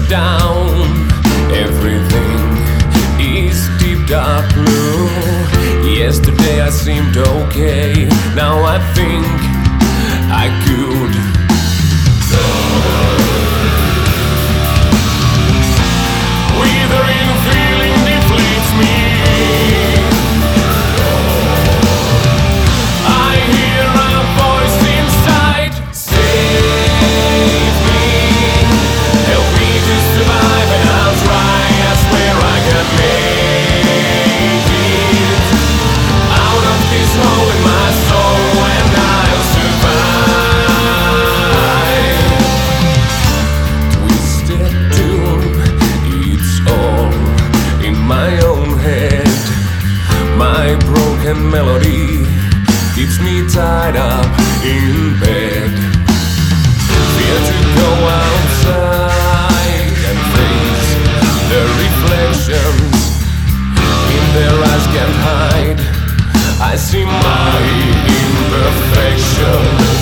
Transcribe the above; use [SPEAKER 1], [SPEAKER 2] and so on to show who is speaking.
[SPEAKER 1] down. Everything is deep dark blue. Yesterday I seemed okay. Now I think I could. Withering feeling deflates me. I hear a voice inside. Save me, help me to survive, and I'll try. I swear I can make it out of this hole in my soul, and I'll survive. Twisted tune, it's all in my own head. My broken melody keeps me tied up in bed. Fear to go outside and face the reflections in their eyes can't hide. I see my imperfections.